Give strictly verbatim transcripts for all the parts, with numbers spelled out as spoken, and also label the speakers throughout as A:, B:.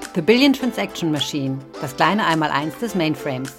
A: The Billion Transaction Machine, das kleine Einmaleins des Mainframes.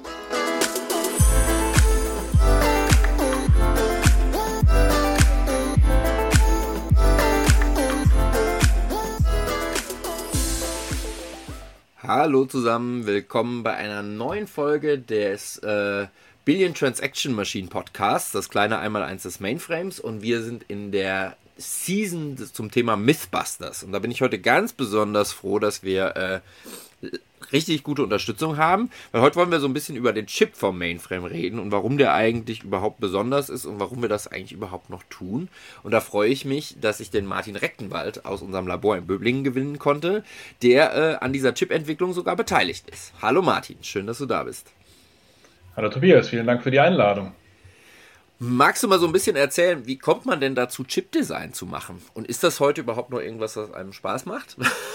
B: Hallo zusammen, willkommen bei einer neuen Folge des äh, Billion Transaction Machine Podcasts, das kleine Einmaleins des Mainframes, und wir sind in der Season zum Thema Mythbusters, und da bin ich heute ganz besonders froh, dass wir äh, richtig gute Unterstützung haben, weil heute wollen wir so ein bisschen über den Chip vom Mainframe reden und warum der eigentlich überhaupt besonders ist und warum wir das eigentlich überhaupt noch tun. Und da freue ich mich, dass ich den Martin Rechtenwald aus unserem Labor in Böblingen gewinnen konnte, der äh, an dieser Chip-Entwicklung sogar beteiligt ist. Hallo Martin, schön, dass du da bist.
C: Hallo Tobias, vielen Dank für die Einladung.
B: Magst du mal so ein bisschen erzählen, wie kommt man denn dazu, Chip-Design zu machen? Und ist das heute überhaupt noch irgendwas, was einem Spaß macht?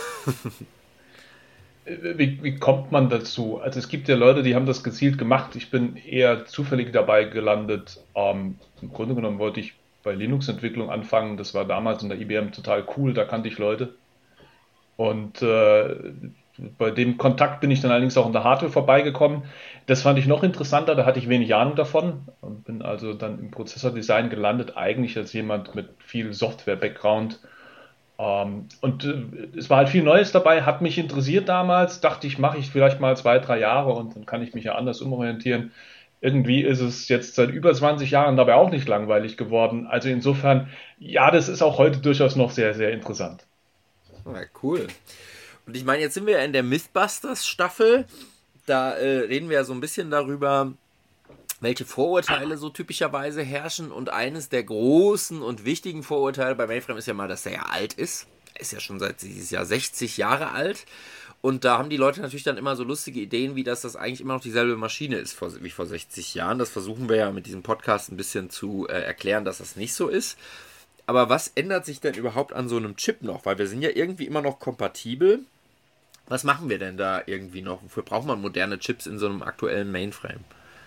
C: Wie, wie kommt man dazu? Also es gibt ja Leute, die haben das gezielt gemacht. Ich bin eher zufällig dabei gelandet. Ähm, im Grunde genommen wollte ich bei Linux-Entwicklung anfangen. Das war damals in der I B M total cool, da kannte ich Leute. Und äh, bei dem Kontakt bin ich dann allerdings auch in der Hardware vorbeigekommen. Das fand ich noch interessanter, da hatte ich wenig Ahnung davon und bin also dann im Prozessordesign gelandet, eigentlich als jemand mit viel Software-Background. Ähm, und äh, es war halt viel Neues dabei, hat mich interessiert damals, dachte ich, mache ich vielleicht mal zwei, drei Jahre und dann kann ich mich ja anders umorientieren. Irgendwie ist es jetzt seit über zwanzig Jahren dabei auch nicht langweilig geworden. Also insofern, ja, das ist auch heute durchaus noch sehr, sehr interessant.
B: Ja, cool. Und ich meine, jetzt sind wir ja in der Mythbusters-Staffel. Da äh, reden wir ja so ein bisschen darüber, welche Vorurteile so typischerweise herrschen. Und eines der großen und wichtigen Vorurteile bei Mainframe ist ja mal, dass er ja alt ist. Er ist ja schon seit dieses Jahr sechzig Jahre alt. Und da haben die Leute natürlich dann immer so lustige Ideen, wie dass das eigentlich immer noch dieselbe Maschine ist vor, wie vor sechzig Jahren. Das versuchen wir ja mit diesem Podcast ein bisschen zu äh, erklären, dass das nicht so ist. Aber was ändert sich denn überhaupt an so einem Chip noch? Weil wir sind ja irgendwie immer noch kompatibel. Was machen wir denn da irgendwie noch? Wofür braucht man moderne Chips in so einem aktuellen Mainframe?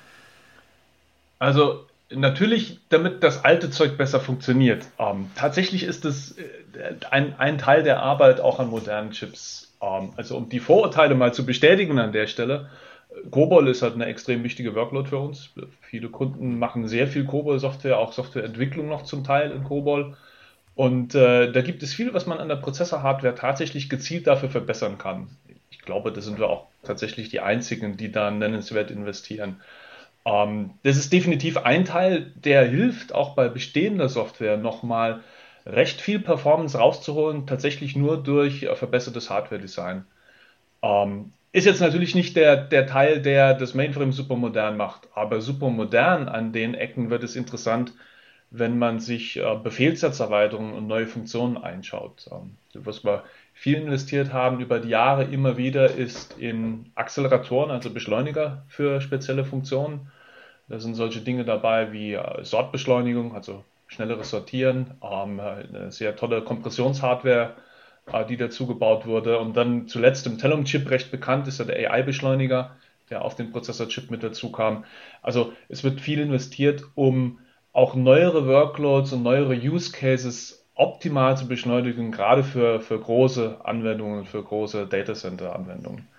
C: Also natürlich, damit das alte Zeug besser funktioniert. Ähm, tatsächlich ist es äh, ein, ein Teil der Arbeit auch an modernen Chips. Ähm, also um die Vorurteile mal zu bestätigen an der Stelle. COBOL ist halt eine extrem wichtige Workload für uns. Viele Kunden machen sehr viel COBOL-Software, auch Softwareentwicklung noch zum Teil in COBOL. Und äh, da gibt es viel, was man an der Prozessor-Hardware tatsächlich gezielt dafür verbessern kann. Ich glaube, da sind wir auch tatsächlich die Einzigen, die da nennenswert investieren. Ähm, das ist definitiv ein Teil, der hilft, auch bei bestehender Software nochmal recht viel Performance rauszuholen, tatsächlich nur durch äh, verbessertes Hardware-Design. Ähm, ist jetzt natürlich nicht der, der Teil, der das Mainframe super modern macht, aber super modern an den Ecken wird es interessant, wenn man sich äh, Befehlssatzerweiterungen und neue Funktionen einschaut. Ähm, was wir viel investiert haben über die Jahre immer wieder ist in Acceleratoren, also Beschleuniger für spezielle Funktionen. Da sind solche Dinge dabei wie äh, Sortbeschleunigung, also schnelleres Sortieren, ähm, eine sehr tolle Kompressionshardware, äh, die dazu gebaut wurde. Und dann zuletzt im Telum-Chip recht bekannt ist ja der A I-Beschleuniger, der auf den Prozessor-Chip mit dazu kam. Also es wird viel investiert, um auch neuere Workloads und neuere Use Cases optimal zu beschleunigen, gerade für, für große Anwendungen, für große Datacenter-Anwendungen.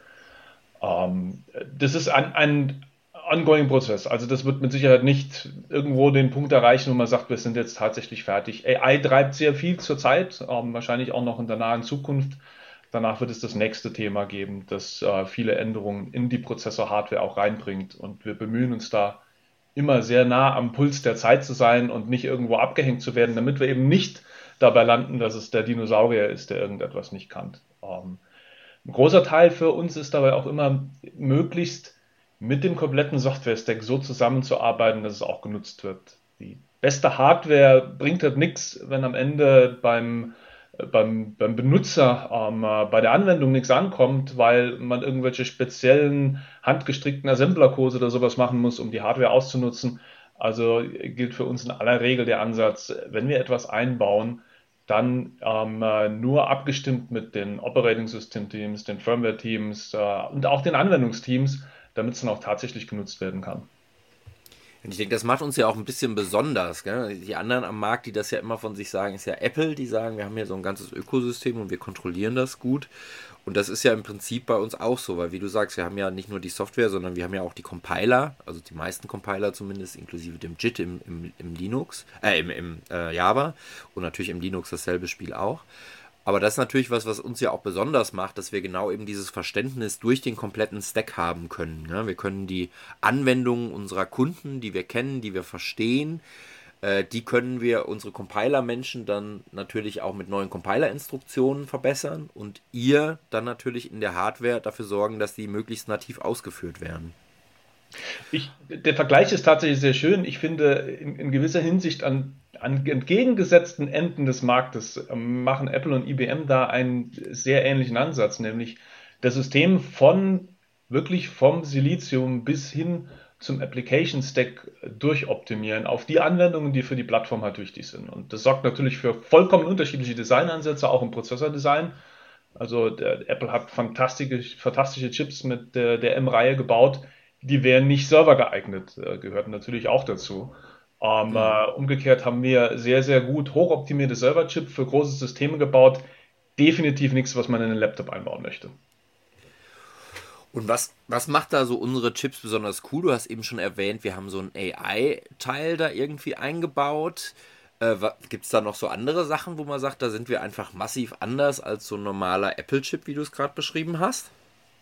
C: Ähm, das ist ein, ein ongoing Prozess. Also das wird mit Sicherheit nicht irgendwo den Punkt erreichen, wo man sagt, wir sind jetzt tatsächlich fertig. A I treibt sehr viel zurzeit, ähm, wahrscheinlich auch noch in der nahen Zukunft. Danach wird es das nächste Thema geben, das äh, viele Änderungen in die Prozessor-Hardware auch reinbringt. Und wir bemühen uns da immer sehr nah am Puls der Zeit zu sein und nicht irgendwo abgehängt zu werden, damit wir eben nicht dabei landen, dass es der Dinosaurier ist, der irgendetwas nicht kann. Ähm, ein großer Teil für uns ist dabei auch immer, möglichst mit dem kompletten Software-Stack so zusammenzuarbeiten, dass es auch genutzt wird. Die beste Hardware bringt halt nichts, wenn am Ende beim beim, beim Benutzer ähm, bei der Anwendung nichts ankommt, weil man irgendwelche speziellen handgestrickten Assemblercodes oder sowas machen muss, um die Hardware auszunutzen. Also gilt für uns in aller Regel der Ansatz, wenn wir etwas einbauen, dann ähm, nur abgestimmt mit den Operating System Teams, den Firmware Teams äh, und auch den Anwendungsteams, damit es dann auch tatsächlich genutzt werden kann.
B: Und ich denke, das macht uns ja auch ein bisschen besonders. Gell? Die anderen am Markt, die das ja immer von sich sagen, ist ja Apple, die sagen, wir haben hier so ein ganzes Ökosystem und wir kontrollieren das gut. Und das ist ja im Prinzip bei uns auch so, weil wie du sagst, wir haben ja nicht nur die Software, sondern wir haben ja auch die Compiler, also die meisten Compiler zumindest, inklusive dem J I T im, im, im Linux, äh, im, im äh, Java und natürlich im Linux dasselbe Spiel auch. Aber das ist natürlich was, was uns ja auch besonders macht, dass wir genau eben dieses Verständnis durch den kompletten Stack haben können. Ne? Wir können die Anwendungen unserer Kunden, die wir kennen, die wir verstehen, äh, die können wir, unsere Compiler-Menschen, dann natürlich auch mit neuen Compiler-Instruktionen verbessern und ihr dann natürlich in der Hardware dafür sorgen, dass die möglichst nativ ausgeführt werden.
C: Ich, der Vergleich ist tatsächlich sehr schön. Ich finde, in, in gewisser Hinsicht an, an entgegengesetzten Enden des Marktes ähm, machen Apple und I B M da einen sehr ähnlichen Ansatz, nämlich das System von wirklich vom Silizium bis hin zum Application Stack durchoptimieren auf die Anwendungen, die für die Plattform halt wichtig sind. Und das sorgt natürlich für vollkommen unterschiedliche Designansätze, auch im Prozessordesign. Also der, Apple hat fantastische, fantastische Chips mit der, der M-Reihe gebaut. Die wären nicht servergeeignet, äh, gehörten natürlich auch dazu. Ähm, mhm. äh, umgekehrt haben wir sehr, sehr gut hochoptimierte Serverchips für große Systeme gebaut. Definitiv nichts, was man in einen Laptop einbauen möchte.
B: Und was, was macht da so unsere Chips besonders cool? Du hast eben schon erwähnt, wir haben so einen A I-Teil da irgendwie eingebaut. Äh, Gibt es da noch so andere Sachen, wo man sagt, da sind wir einfach massiv anders als so ein normaler Apple-Chip, wie du es gerade beschrieben hast?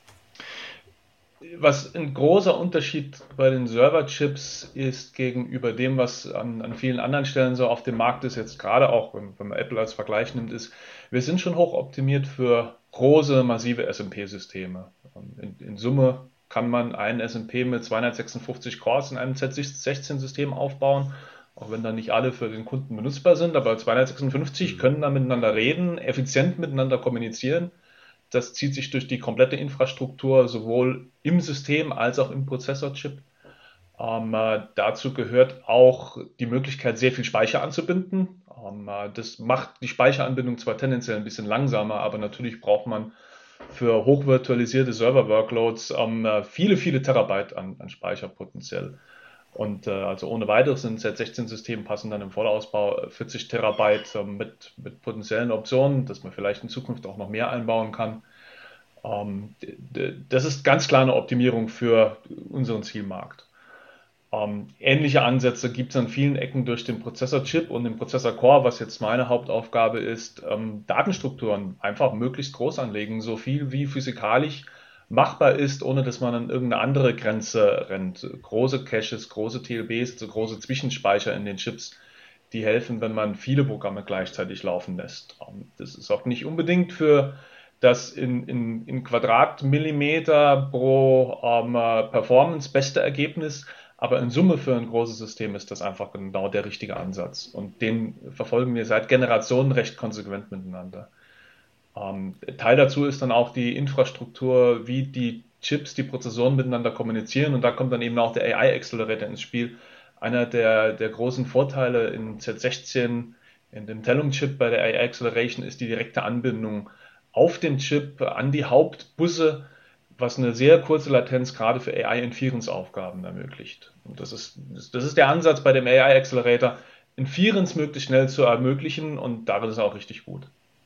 C: Was ein großer Unterschied bei den Serverchips ist gegenüber dem, was an, an vielen anderen Stellen so auf dem Markt ist, jetzt gerade auch, wenn, wenn man Apple als Vergleich nimmt, ist, wir sind schon hoch optimiert für große, massive S M P-Systeme. In, in Summe kann man einen S M P mit zweihundertsechsundfünfzig Cores in einem Z sechzehn-System aufbauen, auch wenn dann nicht alle für den Kunden benutzbar sind, aber zweihundertsechsundfünfzig können dann miteinander reden, effizient miteinander kommunizieren. Das zieht sich durch die komplette Infrastruktur, sowohl im System als auch im Prozessorchip. Ähm, äh, dazu gehört auch die Möglichkeit, sehr viel Speicher anzubinden. Ähm, äh, das macht die Speicheranbindung zwar tendenziell ein bisschen langsamer, aber natürlich braucht man für hochvirtualisierte Server-Workloads ähm, äh, viele, viele Terabyte an, an Speicher potenziell. Und äh, also ohne weiteres in Z sechzehn-Systemen passen dann im Vollausbau vierzig Terabyte äh, mit, mit potenziellen Optionen, dass man vielleicht in Zukunft auch noch mehr einbauen kann. Ähm, das ist ganz klar eine Optimierung für unseren Zielmarkt. Ähm, ähnliche Ansätze gibt es an vielen Ecken durch den Prozessorchip und den Prozessor-Core, was jetzt meine Hauptaufgabe ist, ähm, Datenstrukturen einfach möglichst groß anlegen, so viel wie physikalisch machbar ist, ohne dass man an irgendeine andere Grenze rennt. Große Caches, große T L Bs, so große Zwischenspeicher in den Chips, die helfen, wenn man viele Programme gleichzeitig laufen lässt. Das ist auch nicht unbedingt für das in, in, in Quadratmillimeter pro ähm, Performance beste Ergebnis, aber in Summe für ein großes System ist das einfach genau der richtige Ansatz. Und den verfolgen wir seit Generationen recht konsequent miteinander. Ähm, Teil dazu ist dann auch die Infrastruktur, wie die Chips, die Prozessoren miteinander kommunizieren. Und da kommt dann eben auch der A I-Accelerator ins Spiel. Einer der, der großen Vorteile in Z sechzehn, in dem Telum-Chip bei der A I-Acceleration, ist die direkte Anbindung auf den Chip an die Hauptbusse, was eine sehr kurze Latenz gerade für A I-Inference-Aufgaben ermöglicht. Und das ist, das ist der Ansatz bei dem A I-Accelerator, Inference möglichst schnell zu ermöglichen, und darin ist er auch richtig gut.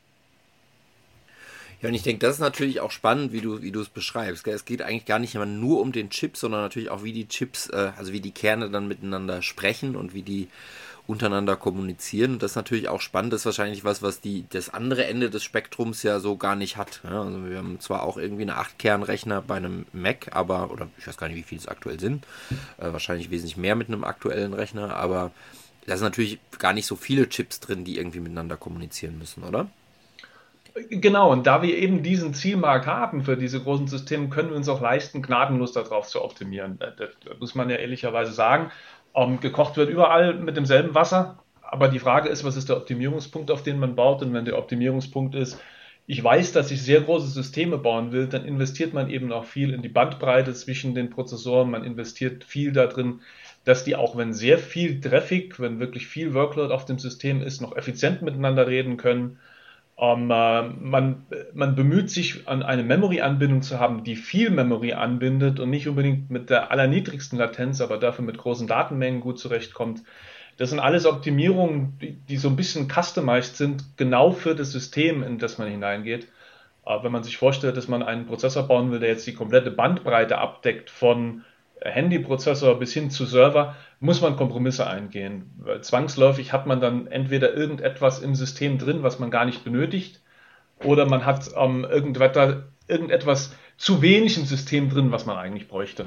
B: Ja, und ich denke, das ist natürlich auch spannend, wie du wie du es beschreibst. Gell? Es geht eigentlich gar nicht immer nur um den Chip, sondern natürlich auch, wie die Chips, äh, also wie die Kerne dann miteinander sprechen und wie die untereinander kommunizieren. Und das ist natürlich auch spannend. Das ist wahrscheinlich was, was die das andere Ende des Spektrums ja so gar nicht hat. Ja? Also wir haben zwar auch irgendwie eine acht Kern Rechner bei einem Mac, aber, oder ich weiß gar nicht, wie viele es aktuell sind. Äh, wahrscheinlich wesentlich mehr mit einem aktuellen Rechner, aber da sind natürlich gar nicht so viele Chips drin, die irgendwie miteinander kommunizieren müssen, oder?
C: Genau, und da wir eben diesen Zielmarkt haben für diese großen Systeme, können wir uns auch leisten, gnadenlos darauf zu optimieren. Das, das muss man ja ehrlicherweise sagen. Ähm, gekocht wird überall mit demselben Wasser, aber die Frage ist, was ist der Optimierungspunkt, auf den man baut? Und wenn der Optimierungspunkt ist, ich weiß, dass ich sehr große Systeme bauen will, dann investiert man eben auch viel in die Bandbreite zwischen den Prozessoren. Man investiert viel darin, dass die, auch wenn sehr viel Traffic, wenn wirklich viel Workload auf dem System ist, noch effizient miteinander reden können. Ähm, äh, man, man bemüht sich, an eine Memory-Anbindung zu haben, die viel Memory anbindet und nicht unbedingt mit der allerniedrigsten Latenz, aber dafür mit großen Datenmengen gut zurechtkommt. Das sind alles Optimierungen, die, die so ein bisschen customized sind, genau für das System, in das man hineingeht. Äh, wenn man sich vorstellt, dass man einen Prozessor bauen will, der jetzt die komplette Bandbreite abdeckt, von Handyprozessor bis hin zu Server, muss man Kompromisse eingehen. Weil zwangsläufig hat man dann entweder irgendetwas im System drin, was man gar nicht benötigt, oder man hat ähm, irgendetwas, irgendetwas zu wenig im System drin, was man eigentlich bräuchte.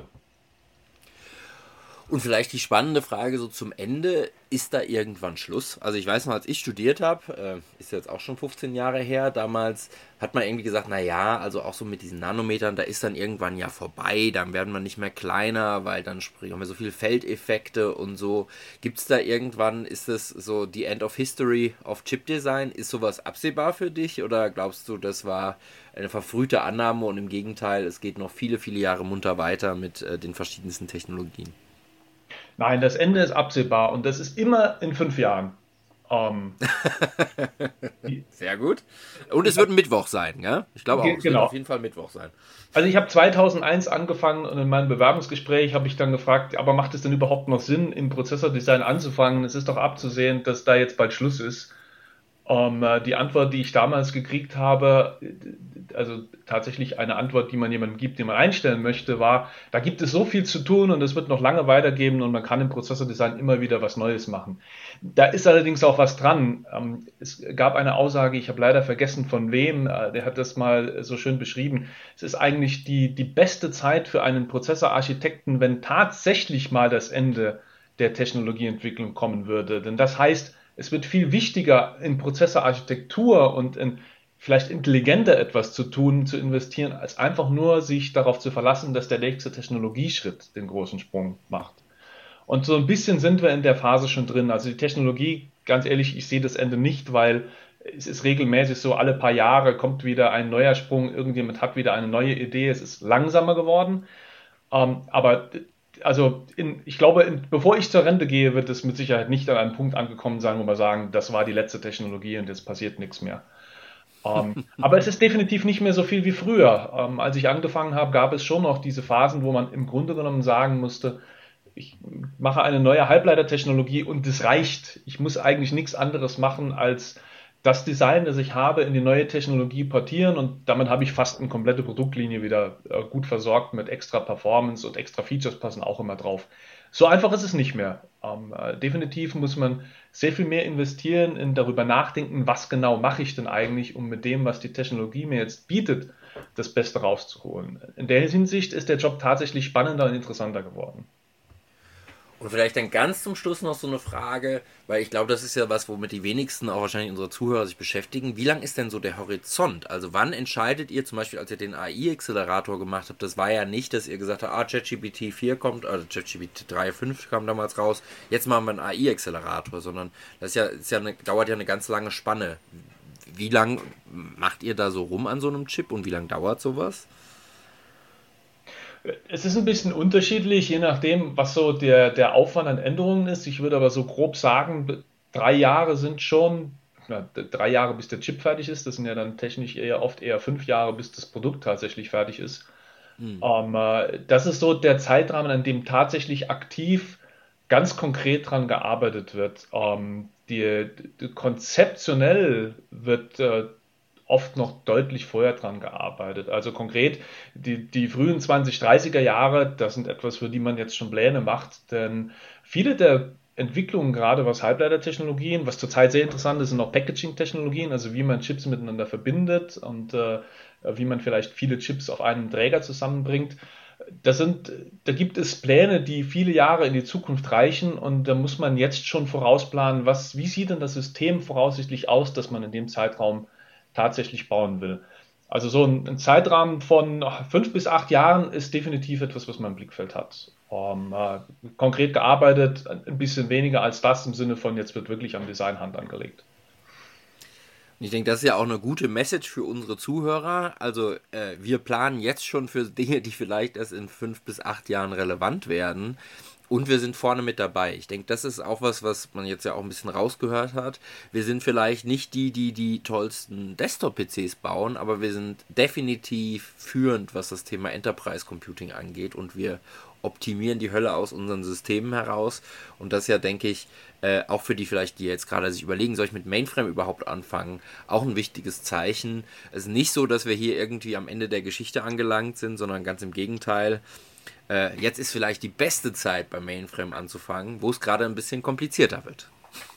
B: Und vielleicht die spannende Frage so zum Ende, ist da irgendwann Schluss? Also ich weiß noch, als ich studiert habe, äh, ist jetzt auch schon fünfzehn Jahre her, damals hat man irgendwie gesagt, naja, also auch so mit diesen Nanometern, da ist dann irgendwann ja vorbei, dann werden wir nicht mehr kleiner, weil dann haben wir so viele Feldeffekte und so. Gibt es da irgendwann, ist das so die End of History of Chip Design? Ist sowas absehbar für dich oder glaubst du, das war eine verfrühte Annahme und im Gegenteil, es geht noch viele, viele Jahre munter weiter mit äh, den verschiedensten Technologien?
C: Nein, das Ende ist absehbar und das ist immer in fünf Jahren. Ähm,
B: Sehr gut. Und es wird ein Mittwoch sein, ja? Ich glaube auch, es
C: genau.
B: wird auf jeden Fall Mittwoch sein.
C: Also ich habe zweitausendeins angefangen und in meinem Bewerbungsgespräch habe ich dann gefragt, aber macht es denn überhaupt noch Sinn, im Prozessordesign anzufangen? Es ist doch abzusehen, dass da jetzt bald Schluss ist. Um, die Antwort, die ich damals gekriegt habe, also tatsächlich eine Antwort, die man jemandem gibt, den man einstellen möchte, war, da gibt es so viel zu tun und es wird noch lange weitergeben und man kann im Prozessordesign immer wieder was Neues machen. Da ist allerdings auch was dran. Um, es gab eine Aussage, ich habe leider vergessen von wem, der hat das mal so schön beschrieben. Es ist eigentlich die, die beste Zeit für einen Prozessorarchitekten, wenn tatsächlich mal das Ende der Technologieentwicklung kommen würde. Denn das heißt, es wird viel wichtiger, in Prozessorarchitektur und in vielleicht intelligenter etwas zu tun, zu investieren, als einfach nur sich darauf zu verlassen, dass der nächste Technologieschritt den großen Sprung macht. Und so ein bisschen sind wir in der Phase schon drin. Also die Technologie, ganz ehrlich, ich sehe das Ende nicht, weil es ist regelmäßig so, alle paar Jahre kommt wieder ein neuer Sprung, irgendjemand hat wieder eine neue Idee, es ist langsamer geworden. Ähm, aber Also in, ich glaube, in, bevor ich zur Rente gehe, wird es mit Sicherheit nicht an einem Punkt angekommen sein, wo wir sagen, das war die letzte Technologie und jetzt passiert nichts mehr. Ähm, aber es ist definitiv nicht mehr so viel wie früher. Ähm, als ich angefangen habe, gab es schon noch diese Phasen, wo man im Grunde genommen sagen musste, ich mache eine neue Halbleitertechnologie und das reicht. Ich muss eigentlich nichts anderes machen, als das Design, das ich habe, in die neue Technologie portieren und damit habe ich fast eine komplette Produktlinie wieder äh, gut versorgt mit extra Performance und extra Features passen auch immer drauf. So einfach ist es nicht mehr. Ähm, äh, definitiv muss man sehr viel mehr investieren in darüber nachdenken, was genau mache ich denn eigentlich, um mit dem, was die Technologie mir jetzt bietet, das Beste rauszuholen. In der Hinsicht ist der Job tatsächlich spannender und interessanter geworden.
B: Und vielleicht dann ganz zum Schluss noch so eine Frage, weil ich glaube, das ist ja was, womit die wenigsten auch wahrscheinlich unsere Zuhörer sich beschäftigen. Wie lang ist denn so der Horizont? Also wann entscheidet ihr zum Beispiel, als ihr den A I-Accelerator gemacht habt, das war ja nicht, dass ihr gesagt habt, ah, ChatGPT vier kommt, oder ChatGPT drei Punkt fünf kam damals raus, jetzt machen wir einen A I-Accelerator, sondern das ist ja, ist ja eine, dauert ja eine ganz lange Spanne. Wie lang macht ihr da so rum an so einem Chip und wie lang dauert sowas?
C: Es ist ein bisschen unterschiedlich, je nachdem, was so der, der Aufwand an Änderungen ist. Ich würde aber so grob sagen, drei Jahre sind schon, na, drei Jahre bis der Chip fertig ist. Das sind ja dann technisch eher oft eher fünf Jahre, bis das Produkt tatsächlich fertig ist.
B: Hm.
C: Ähm, äh, das ist so der Zeitrahmen, an dem tatsächlich aktiv ganz konkret dran gearbeitet wird. Ähm, die, die, konzeptionell wird äh, oft noch deutlich vorher dran gearbeitet. Also konkret, die, die frühen zwanzig, dreißiger Jahre, das sind etwas, für die man jetzt schon Pläne macht, denn viele der Entwicklungen, gerade was Halbleitertechnologien, was zurzeit sehr interessant ist, sind auch Packaging-Technologien, also wie man Chips miteinander verbindet und äh, wie man vielleicht viele Chips auf einem Träger zusammenbringt. Das sind, da gibt es Pläne, die viele Jahre in die Zukunft reichen und da muss man jetzt schon vorausplanen, was, wie sieht denn das System voraussichtlich aus, das man in dem Zeitraum tatsächlich bauen will. Also so ein, ein Zeitrahmen von fünf bis acht Jahren ist definitiv etwas, was man im Blickfeld hat. Um, äh, konkret gearbeitet, ein bisschen weniger als das im Sinne von, jetzt wird wirklich am Design Hand angelegt.
B: Ich denke, das ist ja auch eine gute Message für unsere Zuhörer. Also äh, wir planen jetzt schon für Dinge, die vielleicht erst in fünf bis acht Jahren relevant werden. Und wir sind vorne mit dabei. Ich denke, das ist auch was, was man jetzt ja auch ein bisschen rausgehört hat. Wir sind vielleicht nicht die, die die tollsten Desktop-P Cs bauen, aber wir sind definitiv führend, was das Thema Enterprise Computing angeht. Und wir optimieren die Hölle aus unseren Systemen heraus. Und das ist ja, denke ich, äh, auch für die vielleicht, die jetzt gerade sich überlegen, soll ich mit Mainframe überhaupt anfangen, auch ein wichtiges Zeichen. Es ist nicht so, dass wir hier irgendwie am Ende der Geschichte angelangt sind, sondern ganz im Gegenteil. Äh, jetzt ist vielleicht die beste Zeit beim Mainframe anzufangen, wo es gerade ein bisschen komplizierter wird.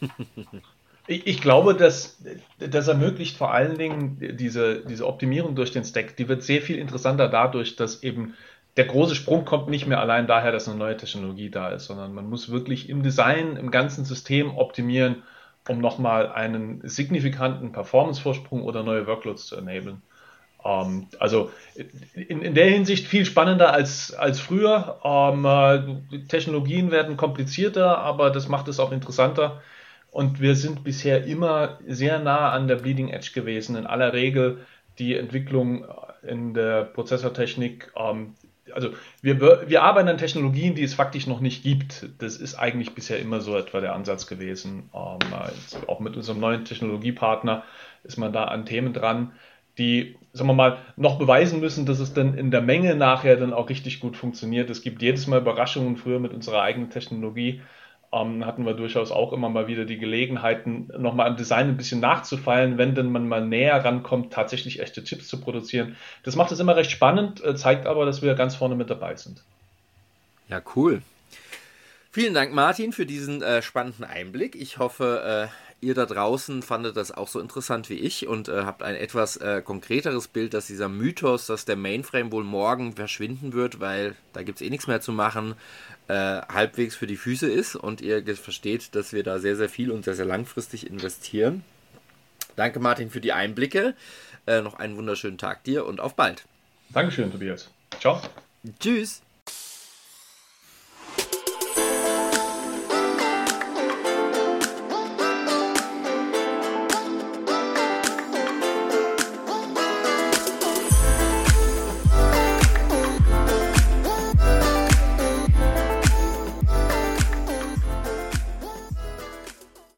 C: ich, ich glaube, dass das ermöglicht vor allen Dingen diese, diese Optimierung durch den Stack, die wird sehr viel interessanter dadurch, dass eben der große Sprung kommt nicht mehr allein daher, dass eine neue Technologie da ist, sondern man muss wirklich im Design, im ganzen System optimieren, um nochmal einen signifikanten Performance-Vorsprung oder neue Workloads zu enablen. Ähm, also in, in der Hinsicht viel spannender als, als früher. Ähm, äh, Technologien werden komplizierter, aber das macht es auch interessanter. Und wir sind bisher immer sehr nah an der Bleeding Edge gewesen. In aller Regel die Entwicklung in der Prozessortechnik. Ähm, also wir, wir arbeiten an Technologien, die es faktisch noch nicht gibt. Das ist eigentlich bisher immer so etwa der Ansatz gewesen. Ähm, also auch mit unserem neuen Technologiepartner ist man da an Themen dran, die, sagen wir mal, noch beweisen müssen, dass es dann in der Menge nachher dann auch richtig gut funktioniert. Es gibt jedes Mal Überraschungen. Früher mit unserer eigenen Technologie ähm, hatten wir durchaus auch immer mal wieder die Gelegenheiten, nochmal am Design ein bisschen nachzufeilen, wenn denn man mal näher rankommt, tatsächlich echte Chips zu produzieren. Das macht es immer recht spannend, zeigt aber, dass wir ganz vorne mit dabei sind.
B: Ja, cool. Vielen Dank, Martin, für diesen äh, spannenden Einblick. Ich hoffe, äh, ihr da draußen fandet das auch so interessant wie ich und äh, habt ein etwas äh, konkreteres Bild, dass dieser Mythos, dass der Mainframe wohl morgen verschwinden wird, weil da gibt es eh nichts mehr zu machen, äh, halbwegs für die Füße ist und ihr versteht, dass wir da sehr, sehr viel und sehr, sehr langfristig investieren. Danke, Martin, für die Einblicke. Äh, noch einen wunderschönen Tag dir und auf bald.
C: Dankeschön, Tobias. Ciao.
B: Tschüss.